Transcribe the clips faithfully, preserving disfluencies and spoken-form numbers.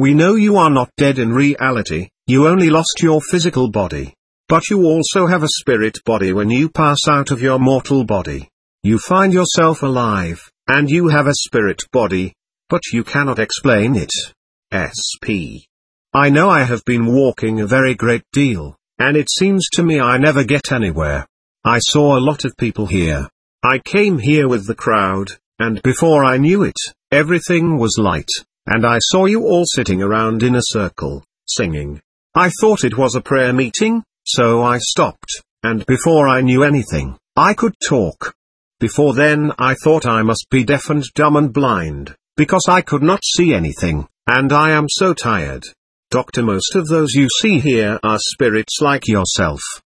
We know you are not dead in reality, you only lost your physical body. But you also have a spirit body when you pass out of your mortal body. You find yourself alive, and you have a spirit body, but you cannot explain it. S P I know I have been walking a very great deal, and it seems to me I never get anywhere. I saw a lot of people here. I came here with the crowd, and before I knew it, everything was light, and I saw you all sitting around in a circle, singing. I thought it was a prayer meeting, so I stopped, and before I knew anything, I could talk. Before then I thought I must be deaf and dumb and blind, because I could not see anything, and I am so tired. Doctor, most of those you see here are spirits like yourself.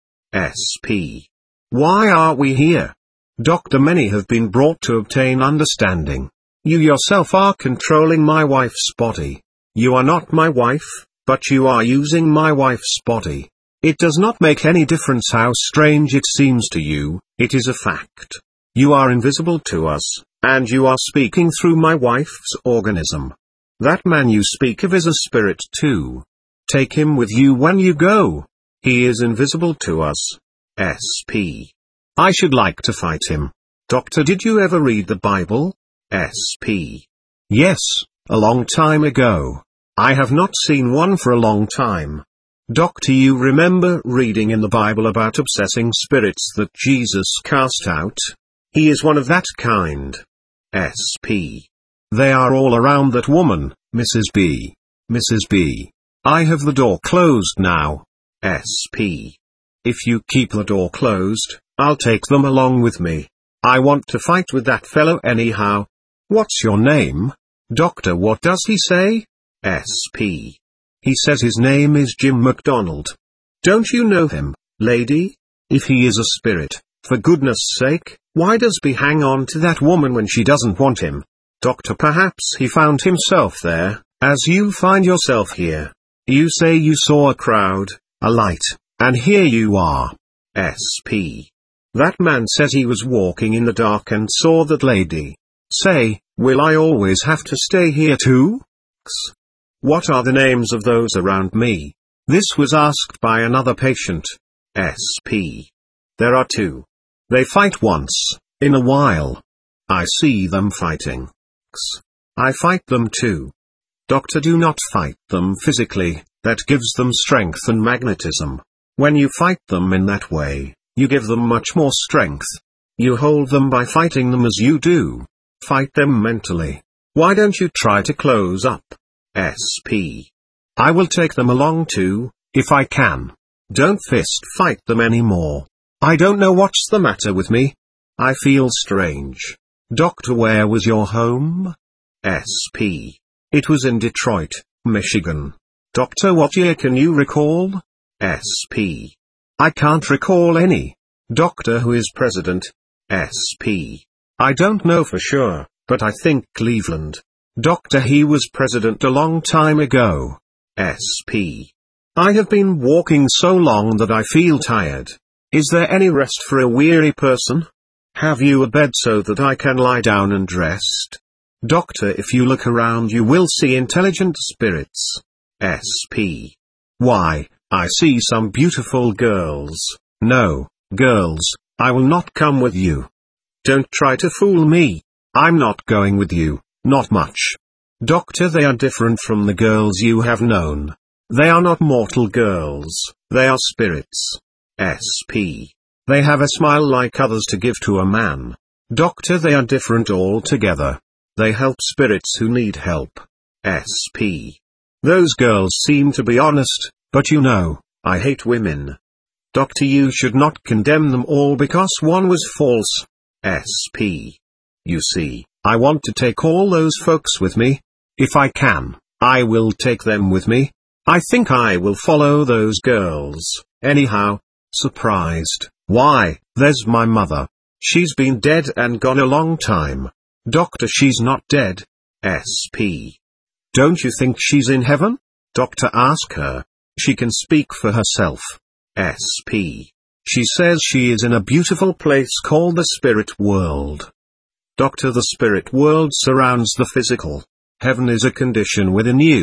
S P Why are we here? Doctor, many have been brought to obtain understanding. You yourself are controlling my wife's body. You are not my wife, but you are using my wife's body. It does not make any difference how strange it seems to you, it is a fact. You are invisible to us, and you are speaking through my wife's organism. That man you speak of is a spirit too. Take him with you when you go. He is invisible to us. S P I should like to fight him. Doctor, did you ever read the Bible? S P Yes, a long time ago. I have not seen one for a long time. Doctor, you remember reading in the Bible about obsessing spirits that Jesus cast out? He is one of that kind. S P They are all around that woman, Missus B. Missus B. I have the door closed now. S P If you keep the door closed, I'll take them along with me. I want to fight with that fellow anyhow. What's your name? Doctor, what does he say? S P He says his name is Jim McDonald. Don't you know him, lady? If he is a spirit, for goodness sake, why does he hang on to that woman when she doesn't want him? Doctor, perhaps he found himself there, as you find yourself here. You say you saw a crowd, a light, and here you are. S P That man says he was walking in the dark and saw that lady. Say, will I always have to stay here too? X. What are the names of those around me? This was asked by another patient. S P There are two. They fight once, in a while. I see them fighting. X. I fight them too. Doctor, do not fight them physically, that gives them strength and magnetism. When you fight them in that way, you give them much more strength. You hold them by fighting them as you do. Fight them mentally. Why don't you try to close up? S P I will take them along too, if I can. Don't fist fight them anymore. I don't know what's the matter with me. I feel strange. Doctor, where was your home? S P It was in Detroit, Michigan. Doctor, what year can you recall? S P I can't recall any. Doctor, who is president? S P I don't know for sure, but I think Cleveland. Doctor, he was president a long time ago. S P I have been walking so long that I feel tired. Is there any rest for a weary person? Have you a bed so that I can lie down and rest? Doctor, if you look around you will see intelligent spirits. S P Why, I see some beautiful girls. No, girls, I will not come with you. Don't try to fool me. I'm not going with you, not much. Doctor, they are different from the girls you have known. They are not mortal girls, they are spirits. S P They have a smile like others to give to a man. Doctor, they are different altogether. They help spirits who need help. S P Those girls seem to be honest, but you know, I hate women. Doctor, you should not condemn them all because one was false. S P You see, I want to take all those folks with me. If I can, I will take them with me. I think I will follow those girls, anyhow. Surprised. Why, there's my mother. She's been dead and gone a long time. Doctor, she's not dead. S P Don't you think she's in heaven? Doctor, ask her. She can speak for herself. S P She says she is in a beautiful place called the spirit world. Doctor, the spirit world surrounds the physical. Heaven is a condition within you,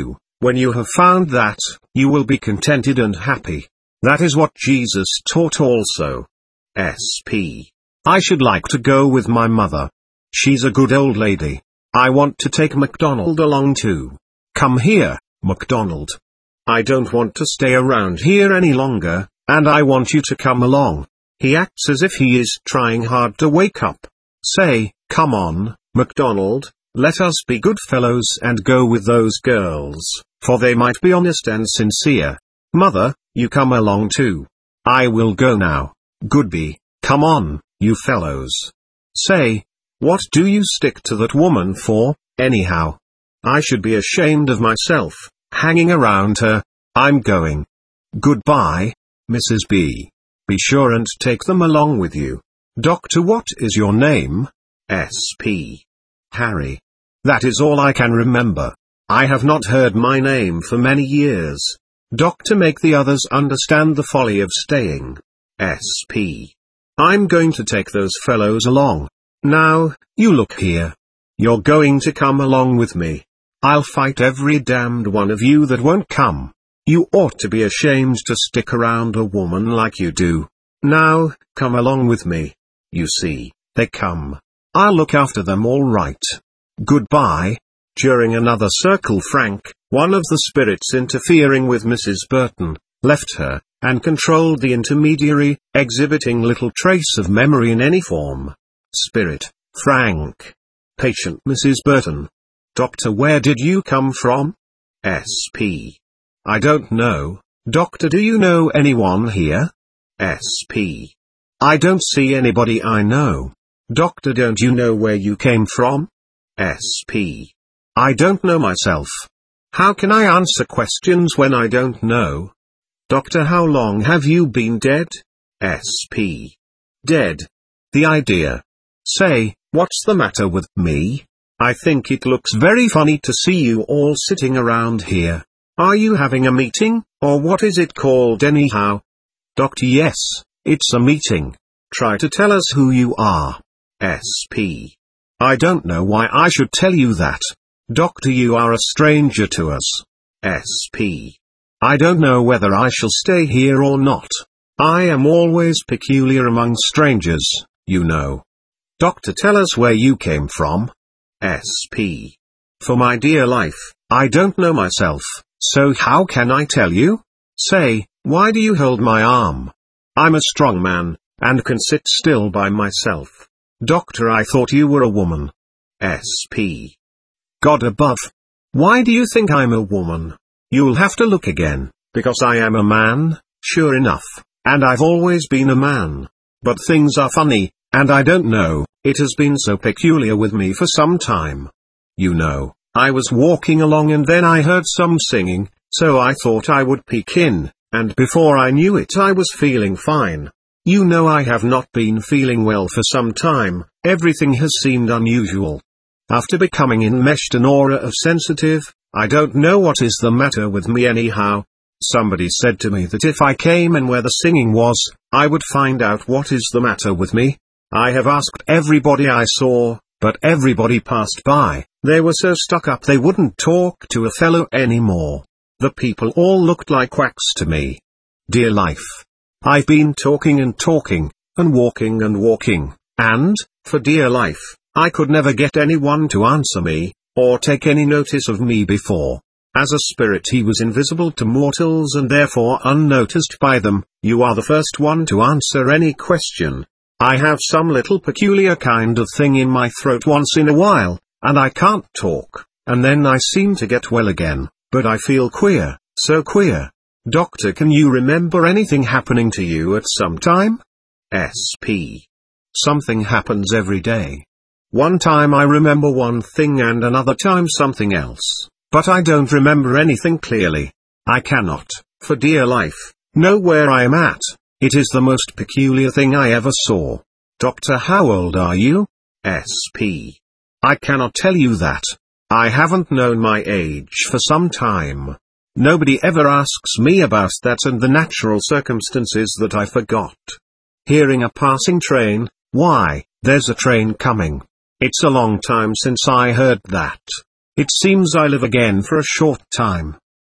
When you have found that, you will be contented and happy. That is what Jesus taught also. S P I should like to go with my mother. She's a good old lady. I want to take MacDonald along too. Come here, MacDonald. I don't want to stay around here any longer, and I want you to come along. He acts as if he is trying hard to wake up. Say, come on, MacDonald, let us be good fellows and go with those girls, for they might be honest and sincere. Mother, you come along too. I will go now. Goodby, come on, you fellows. Say, what do you stick to that woman for, anyhow? I should be ashamed of myself, hanging around her. I'm going. Goodbye, Missus B. Be sure and take them along with you. Doctor, what is your name? S P Harry. That is all I can remember. I have not heard my name for many years. Doctor, make the others understand the folly of staying. S P I'm going to take those fellows along. Now, you look here. You're going to come along with me. I'll fight every damned one of you that won't come. You ought to be ashamed to stick around a woman like you do. Now, come along with me. You see, they come. I'll look after them all right. Goodbye. During another circle, Frank, one of the spirits interfering with Missus Burton, left her, and controlled the intermediary, exhibiting little trace of memory in any form. Spirit, Frank. Patient Missus Burton. Doctor, where did you come from? S P I don't know. Doctor, do you know anyone here? S P I don't see anybody I know. Doctor, don't you know where you came from? S P I don't know myself. How can I answer questions when I don't know? Doctor, how long have you been dead? S P Dead. The idea. Say, what's the matter with me? I think it looks very funny to see you all sitting around here. Are you having a meeting, or what is it called anyhow? Doctor, yes, it's a meeting. Try to tell us who you are. S P I don't know why I should tell you that. Doctor, you are a stranger to us. S P I don't know whether I shall stay here or not. I am always peculiar among strangers, you know. Doctor, tell us where you came from. S P For my dear life, I don't know myself, so how can I tell you? Say, why do you hold my arm? I'm a strong man, and can sit still by myself. Doctor, I thought you were a woman. S P God above. Why do you think I'm a woman? You'll have to look again, because I am a man, sure enough, and I've always been a man. But things are funny, and I don't know, it has been so peculiar with me for some time. You know, I was walking along and then I heard some singing, so I thought I would peek in, and before I knew it I was feeling fine. You know, I have not been feeling well for some time, everything has seemed unusual. After becoming enmeshed an aura of sensitive, I don't know what is the matter with me anyhow. Somebody said to me that if I came in where the singing was, I would find out what is the matter with me. I have asked everybody I saw, but everybody passed by. They were so stuck up they wouldn't talk to a fellow anymore. The people all looked like quacks to me. Dear life. I've been talking and talking, and walking and walking, and, for dear life, I could never get anyone to answer me, or take any notice of me before. As a spirit he was invisible to mortals and therefore unnoticed by them. You are the first one to answer any question. I have some little peculiar kind of thing in my throat once in a while, and I can't talk, and then I seem to get well again, but I feel queer, so queer. Doctor, can you remember anything happening to you at some time? S P Something happens every day. One time I remember one thing and another time something else, but I don't remember anything clearly. I cannot, for dear life, know where I am at. It is the most peculiar thing I ever saw. Doctor, how old are you? S P I cannot tell you that. I haven't known my age for some time. Nobody ever asks me about that and the natural circumstances that I forgot. Hearing a passing train, why, there's a train coming. It's a long time since I heard that. It seems I live again for a short time.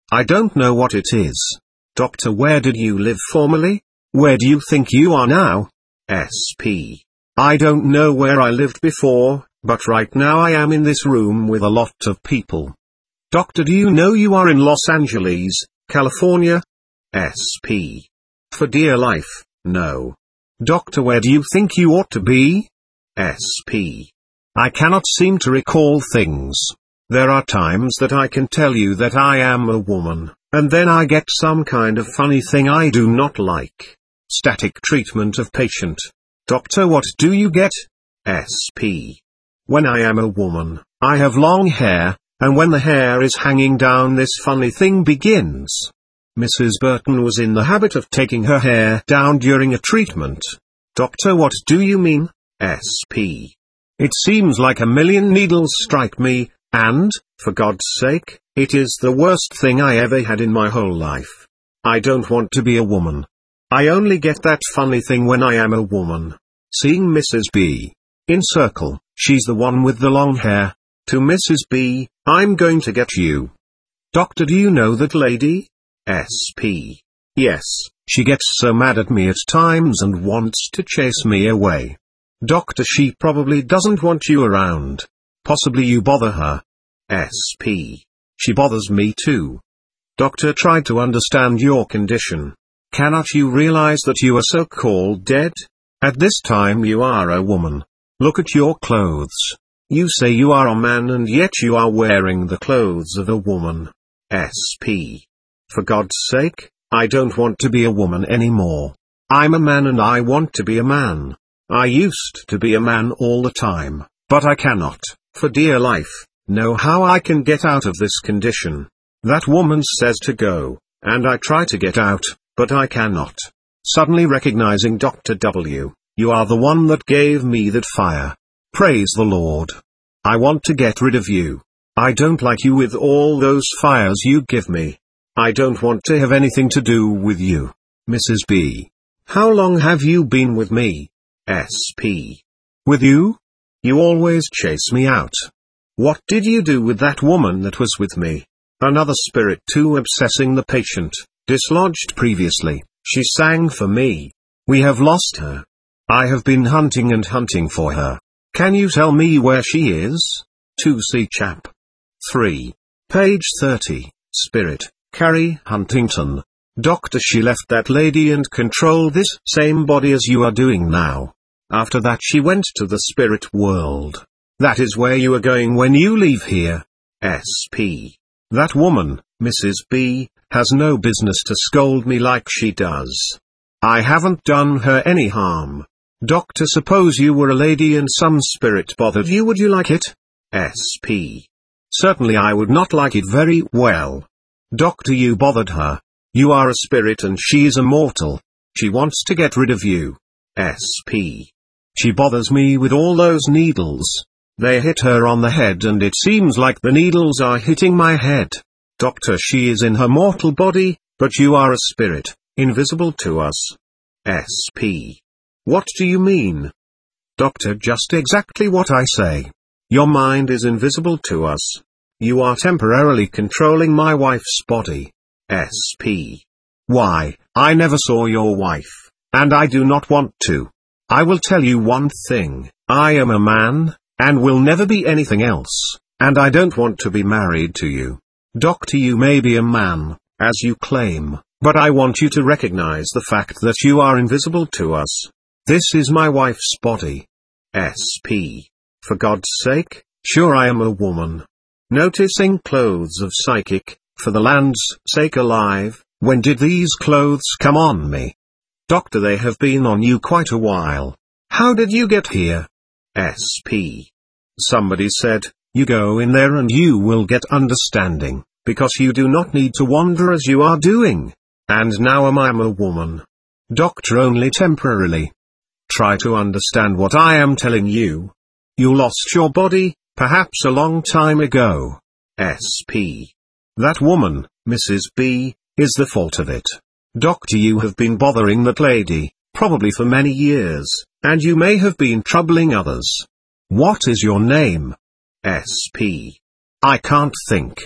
I don't know what it is. Doctor, where did you live formerly? Where do you think you are now? S P I don't know where I lived before, but right now I am in this room with a lot of people. Doctor, do you know you are in Los Angeles, California? S P For dear life, no. Doctor, where do you think you ought to be? S P I cannot seem to recall things. There are times that I can tell you that I am a woman, and then I get some kind of funny thing I do not like. Static treatment of patient. Doctor, what do you get? S P When I am a woman, I have long hair, and when the hair is hanging down, this funny thing begins. Missus Burton was in the habit of taking her hair down during a treatment. Doctor, what do you mean? S P It seems like a million needles strike me, and, for God's sake, it is the worst thing I ever had in my whole life. I don't want to be a woman. I only get that funny thing when I am a woman. Seeing Missus B in circle, she's the one with the long hair. To Missus B, I'm going to get you. Doctor, do you know that lady? S P Yes, she gets so mad at me at times and wants to chase me away. Doctor, she probably doesn't want you around. Possibly you bother her. S P She bothers me too. Doctor, try to understand your condition. Cannot you realize that you are so-called dead? At this time you are a woman. Look at your clothes. You say you are a man and yet you are wearing the clothes of a woman. S P For God's sake, I don't want to be a woman anymore. I'm a man and I want to be a man. I used to be a man all the time, but I cannot, for dear life, know how I can get out of this condition. That woman says to go, and I try to get out, but I cannot. Suddenly recognizing Doctor W, you are the one that gave me that fire. Praise the Lord. I want to get rid of you. I don't like you with all those fires you give me. I don't want to have anything to do with you. Missus B How long have you been with me? S P With you? You always chase me out. What did you do with that woman that was with me? Another spirit too, obsessing the patient, dislodged previously. She sang for me. We have lost her. I have been hunting and hunting for her. Can you tell me where she is? two C chap. three. Page thirty. Spirit, Carrie Huntington. Doctor, she left that lady and controlled this same body as you are doing now. After that she went to the spirit world. That is where you are going when you leave here. S P That woman, Missus B, has no business to scold me like she does. I haven't done her any harm. Doctor, suppose you were a lady and some spirit bothered you, would you like it? S P Certainly I would not like it very well. Doctor, you bothered her. You are a spirit and she is a mortal. She wants to get rid of you. S P She bothers me with all those needles. They hit her on the head and it seems like the needles are hitting my head. Doctor, she is in her mortal body, but you are a spirit, invisible to us. S P What do you mean? Doctor, just exactly what I say. Your mind is invisible to us. You are temporarily controlling my wife's body. S P Why, I never saw your wife, and I do not want to. I will tell you one thing, I am a man, and will never be anything else, and I don't want to be married to you. Doctor, you may be a man, as you claim, but I want you to recognize the fact that you are invisible to us. This is my wife's body. S P For God's sake, sure I am a woman. Noticing clothes of psychic, for the land's sake alive, when did these clothes come on me? Doctor, they have been on you quite a while. How did you get here? S P Somebody said, you go in there and you will get understanding, because you do not need to wander as you are doing. And now am I am a woman. Doctor, only temporarily. Try to understand what I am telling you. You lost your body, perhaps a long time ago. S P That woman, Missus B, is the fault of it. Doctor, you have been bothering that lady, probably for many years, and you may have been troubling others. What is your name? S P I can't think.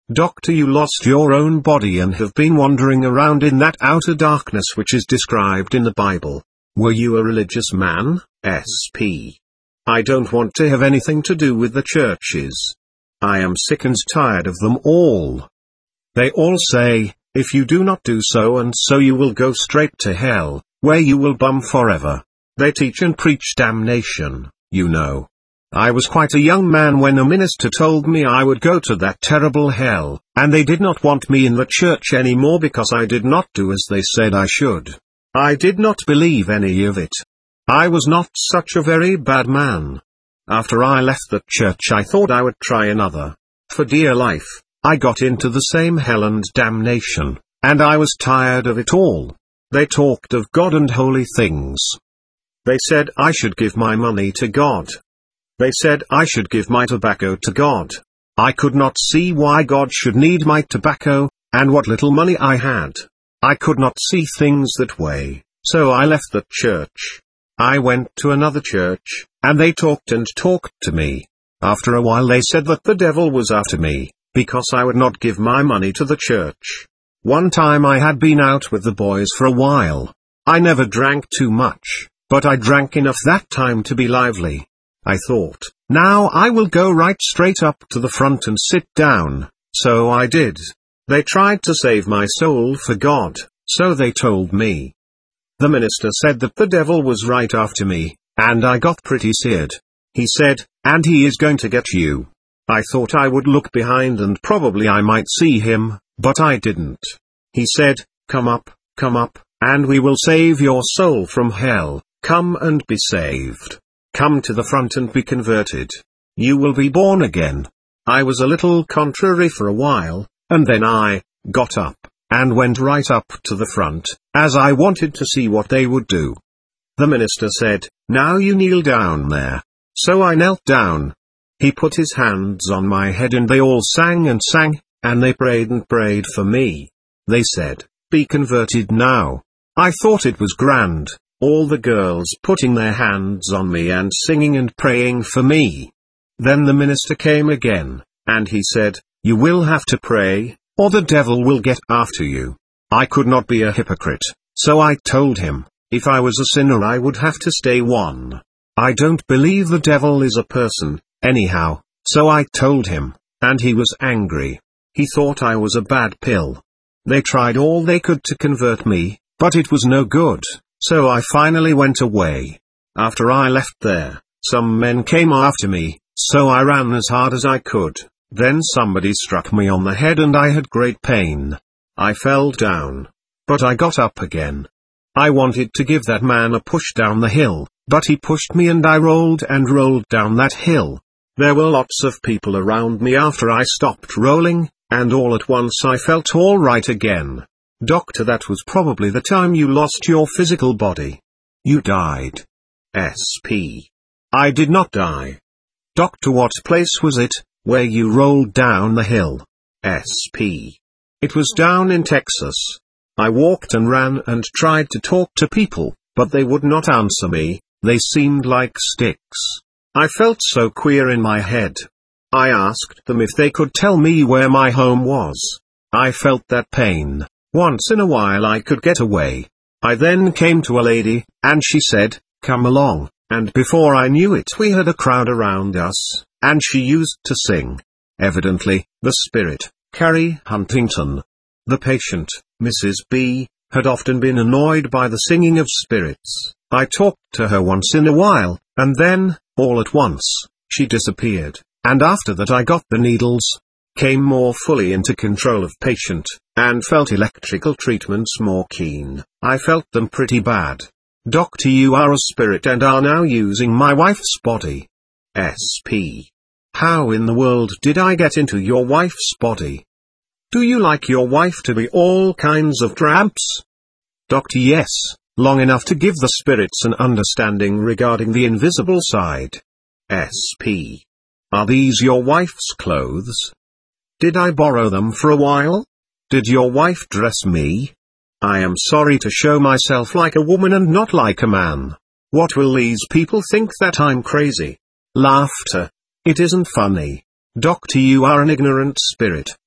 Doctor, you lost your own body and have been wandering around in that outer darkness which is described in the Bible. Were you a religious man? S P I don't want to have anything to do with the churches. I am sick and tired of them all. They all say, if you do not do so and so you will go straight to hell, where you will bum forever. They teach and preach damnation, you know. I was quite a young man when a minister told me I would go to that terrible hell, and they did not want me in the church anymore because I did not do as they said I should. I did not believe any of it. I was not such a very bad man. After I left the church I thought I would try another. For dear life, I got into the same hell and damnation, and I was tired of it all. They talked of God and holy things. They said I should give my money to God. They said I should give my tobacco to God. I could not see why God should need my tobacco, and what little money I had. I could not see things that way, so I left the church. I went to another church, and they talked and talked to me. After a while they said that the devil was after me, because I would not give my money to the church. One time I had been out with the boys for a while. I never drank too much, but I drank enough that time to be lively. I thought, now I will go right straight up to the front and sit down, so I did. They tried to save my soul for God, so they told me. The minister said that the devil was right after me, and I got pretty scared. He said, and he is going to get you. I thought I would look behind and probably I might see him, but I didn't. He said, come up, come up, and we will save your soul from hell. Come and be saved. Come to the front and be converted. You will be born again. I was a little contrary for a while, and then I got up, and went right up to the front, as I wanted to see what they would do. The minister said, now you kneel down there. So I knelt down. He put his hands on my head and they all sang and sang, and they prayed and prayed for me. They said, be converted now. I thought it was grand. All the girls putting their hands on me and singing and praying for me. Then the minister came again, and he said, you will have to pray, or the devil will get after you. I could not be a hypocrite, so I told him, if I was a sinner I would have to stay one. I don't believe the devil is a person, anyhow, so I told him, and he was angry. He thought I was a bad pill. They tried all they could to convert me, but it was no good. So I finally went away. After I left there, some men came after me, so I ran as hard as I could. Then somebody struck me on the head and I had great pain. I fell down. But I got up again. I wanted to give that man a push down the hill, but he pushed me and I rolled and rolled down that hill. There were lots of people around me after I stopped rolling, and all at once I felt all right again. Doctor, that was probably the time you lost your physical body. You died. S P I did not die. Doctor, what place was it, where you rolled down the hill? S P It was down in Texas. I walked and ran and tried to talk to people, but they would not answer me, they seemed like sticks. I felt so queer in my head. I asked them if they could tell me where my home was. I felt that pain. Once in a while I could get away. I then came to a lady, and she said, come along, and before I knew it we had a crowd around us, and she used to sing. Evidently, the spirit, Carrie Huntington. The patient, Missus B, had often been annoyed by the singing of spirits. I talked to her once in a while, and then, all at once, she disappeared, and after that I got the needles, came more fully into control of patient, and felt electrical treatments more keen. I felt them pretty bad. Doctor, you are a spirit and are now using my wife's body. S P How in the world did I get into your wife's body? Do you like your wife to be all kinds of tramps? Doctor, yes, long enough to give the spirits an understanding regarding the invisible side. S P Are these your wife's clothes? Did I borrow them for a while? Did your wife dress me? I am sorry to show myself like a woman and not like a man. What will these people think, that I'm crazy? Laughter. It isn't funny. Doctor, you are an ignorant spirit.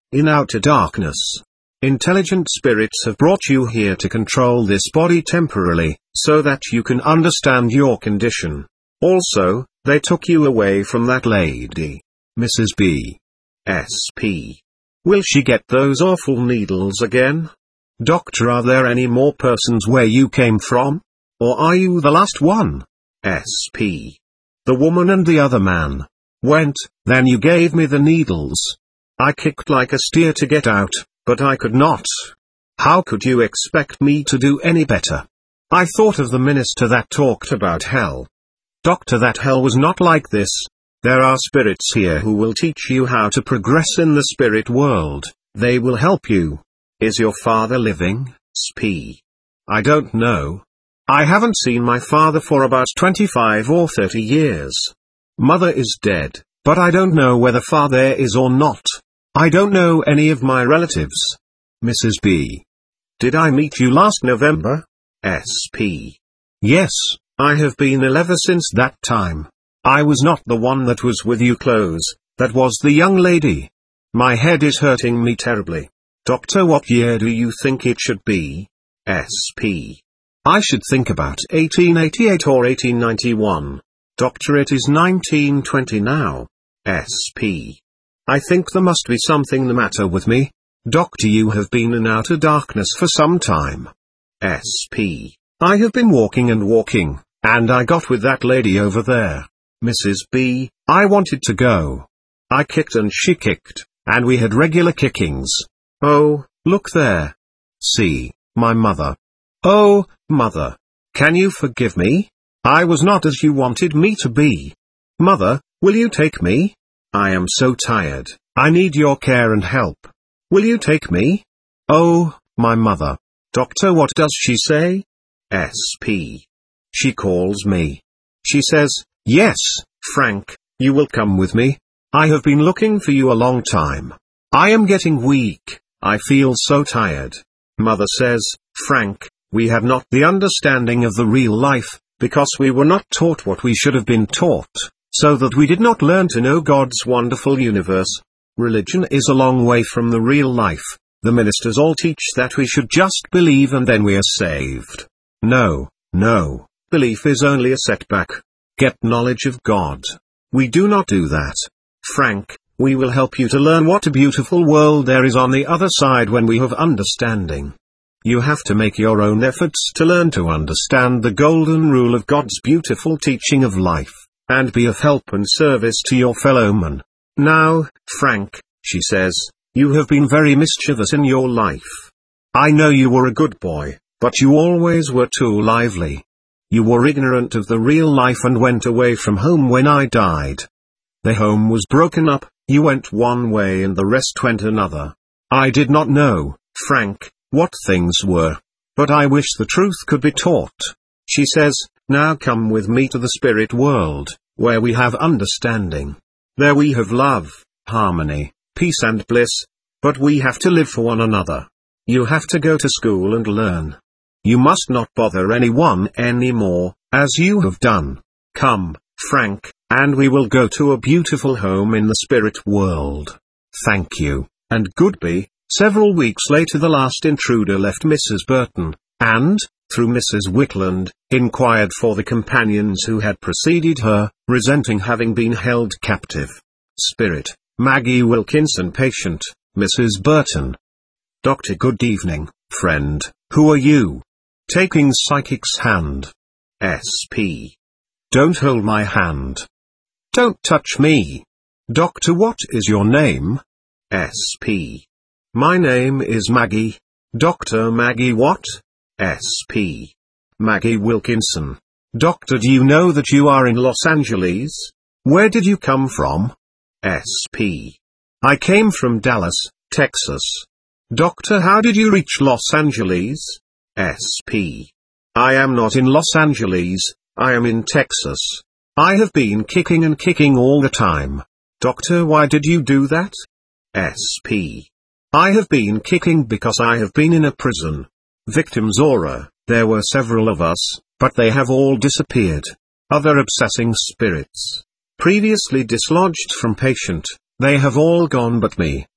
in outer darkness. Intelligent spirits have brought you here to control this body temporarily, so that you can understand your condition. Also, they took you away from that lady, Missus B. S P. Will she get those awful needles again? Doctor, are there any more persons where you came from? Or are you the last one? S P. The woman and the other man went, then you gave me the needles. I kicked like a steer to get out, but I could not. How could you expect me to do any better? I thought of the minister that talked about hell. Doctor, that hell was not like this. There are spirits here who will teach you how to progress in the spirit world. They will help you. Is your father living, S P? I don't know. I haven't seen my father for about twenty-five or thirty years. Mother is dead, but I don't know whether father is or not. I don't know any of my relatives. Missus B. Did I meet you last November? S P. Yes, I have been ill ever since that time. I was not the one that was with you close, that was the young lady. My head is hurting me terribly. Doctor, what year do you think it should be? S P. I should think about eighteen eighty-eight or eighteen ninety-one. Doctor, it is nineteen twenty now. S P. I think there must be something the matter with me. Doctor, you have been in outer darkness for some time. S P. I have been walking and walking, and I got with that lady over there. Missus B. I wanted to go. I kicked and she kicked, and we had regular kickings. Oh, look there. See, my mother. Oh, mother. Can you forgive me? I was not as you wanted me to be. Mother, will you take me? I am so tired. I need your care and help. Will you take me? Oh, my mother. Doctor, what does she say? S P. She calls me. She says, yes, Frank, you will come with me. I have been looking for you a long time. I am getting weak. I feel so tired. Mother says, Frank, we have not the understanding of the real life, because we were not taught what we should have been taught, so that we did not learn to know God's wonderful universe. Religion is a long way from the real life. The ministers all teach that we should just believe and then we are saved. No, no, belief is only a setback. Get knowledge of God. We do not do that. Frank, we will help you to learn what a beautiful world there is on the other side when we have understanding. You have to make your own efforts to learn to understand the golden rule of God's beautiful teaching of life, and be of help and service to your fellow man. Now, Frank, she says, you have been very mischievous in your life. I know you were a good boy, but you always were too lively. You were ignorant of the real life and went away from home when I died. The home was broken up, you went one way and the rest went another. I did not know, Frank, what things were. But I wish the truth could be taught. She says, now come with me to the spirit world, where we have understanding. There we have love, harmony, peace and bliss. But we have to live for one another. You have to go to school and learn. You must not bother anyone anymore, as you have done. Come, Frank, and we will go to a beautiful home in the spirit world. Thank you, and goodbye. Several weeks later the last intruder left Missus Burton, and, through Missus Whitland, inquired for the companions who had preceded her, resenting having been held captive. Spirit, Maggie Wilkinson. Patient, Missus Burton. Doctor, good evening, friend, who are you? Taking psychic's hand. S P. Don't hold my hand. Don't touch me. Doctor, what is your name? S P. My name is Maggie. Doctor Maggie what? S P. Maggie Wilkinson. Doctor, do you know that you are in Los Angeles? Where did you come from? S P. I came from Dallas, Texas. Doctor, how did you reach Los Angeles? S P. I am not in Los Angeles, I am in Texas. I have been kicking and kicking all the time. Doctor, why did you do that? S P. I have been kicking because I have been in a prison. Victim Zora, there were several of us, but they have all disappeared. Other obsessing spirits, previously dislodged from patient, they have all gone but me,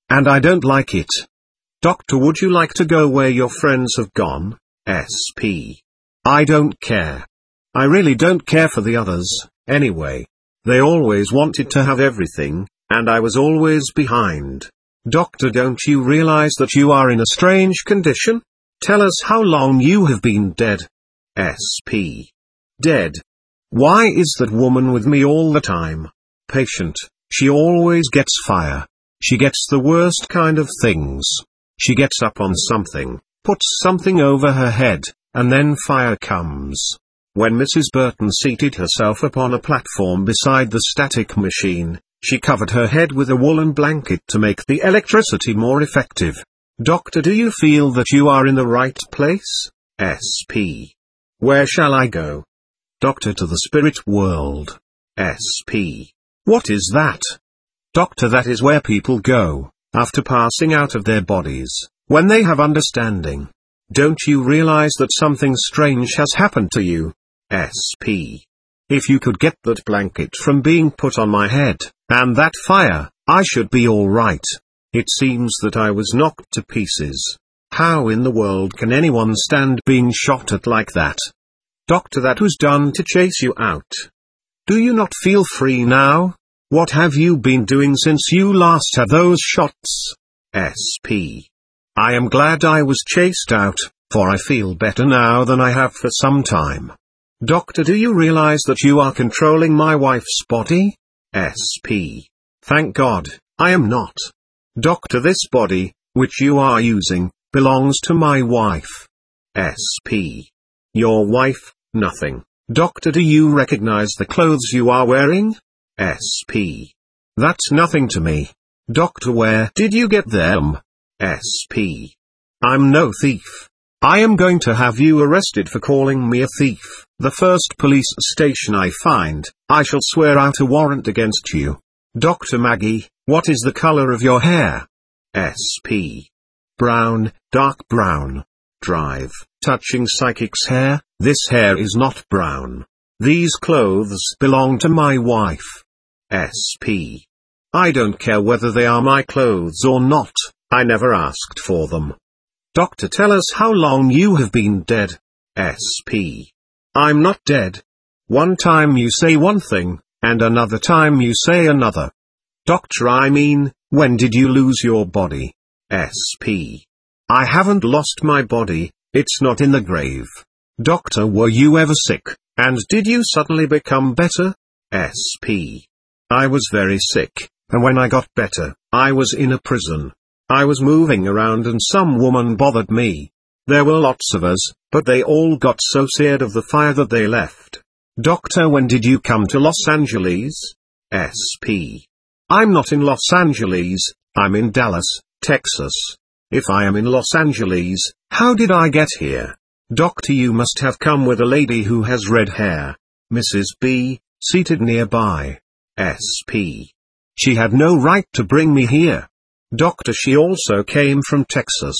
and I don't like it. Doctor, would you like to go where your friends have gone? S P I don't care. I really don't care for the others, anyway. They always wanted to have everything, and I was always behind. Doctor, don't you realize that you are in a strange condition? Tell us how long you have been dead. S P Dead. Why is that woman with me all the time? Patient, she always gets fire. She gets the worst kind of things. She gets up on something, puts something over her head, and then fire comes. When Missus Burton seated herself upon a platform beside the static machine, she covered her head with a woolen blanket to make the electricity more effective. Doctor, do you feel that you are in the right place? S P Where shall I go? Doctor, to the spirit world. S P What is that? Doctor, that is where people go, after passing out of their bodies, when they have understanding. Don't you realize that something strange has happened to you? S P If you could get that blanket from being put on my head, and that fire, I should be all right. It seems that I was knocked to pieces. How in the world can anyone stand being shot at like that? Doctor, that was done to chase you out. Do you not feel free now? What have you been doing since you last had those shots? S P I am glad I was chased out, for I feel better now than I have for some time. Doctor, do you realize that you are controlling my wife's body? S P Thank God, I am not. Doctor, this body, which you are using, belongs to my wife. S P Your wife? Nothing. Doctor, do you recognize the clothes you are wearing? S P That's nothing to me. Doctor, where did you get them? S P I'm no thief. I am going to have you arrested for calling me a thief. The first police station I find, I shall swear out a warrant against you. Doctor Maggie, what is the color of your hair? S P Brown, dark brown. Drive, touching psychic's hair, this hair is not brown. These clothes belong to my wife. S P I don't care whether they are my clothes or not, I never asked for them. Doctor, tell us how long you have been dead. S P I'm not dead. One time you say one thing, and another time you say another. Doctor, I mean, when did you lose your body? S P I haven't lost my body, it's not in the grave. Doctor, were you ever sick, and did you suddenly become better? S P I was very sick, and when I got better, I was in a prison. I was moving around and some woman bothered me. There were lots of us, but they all got so scared of the fire that they left. Doctor, when did you come to Los Angeles? S P I'm not in Los Angeles, I'm in Dallas, Texas. If I am in Los Angeles, how did I get here? Doctor, you must have come with a lady who has red hair. Missus B, seated nearby. S P She had no right to bring me here. Doctor, she also came from Texas.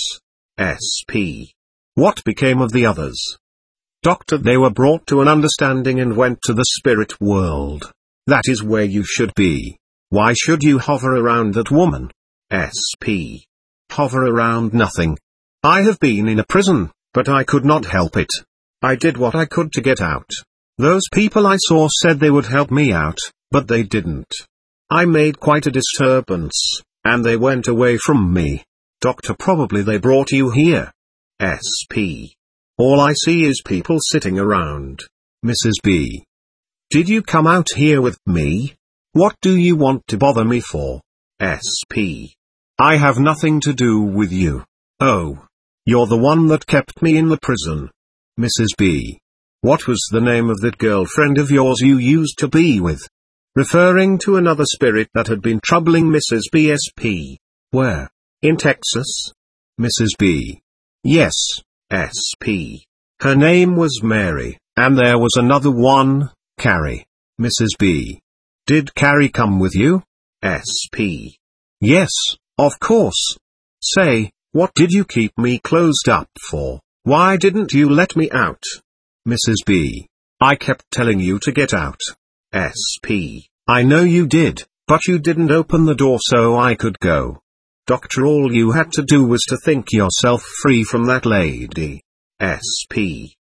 S P What became of the others? Doctor, they were brought to an understanding and went to the spirit world. That is where you should be. Why should you hover around that woman? S P Hover around nothing. I have been in a prison, but I could not help it. I did what I could to get out. Those people I saw said they would help me out, but they didn't. I made quite a disturbance, and they went away from me. Doctor, probably they brought you here. S P All I see is people sitting around. Missus B Did you come out here with me? What do you want to bother me for? S P I have nothing to do with you. Oh. You're the one that kept me in the prison. Missus B What was the name of that girlfriend of yours you used to be with? Referring to another spirit that had been troubling Missus B. S P Where? In Texas? Missus B Yes, S P Her name was Mary, and there was another one, Carrie. Missus B Did Carrie come with you? S P Yes, of course. Say, what did you keep me closed up for? Why didn't you let me out? Missus B I kept telling you to get out. S P I know you did, but you didn't open the door so I could go. Doctor, all you had to do was to think yourself free from that lady. S P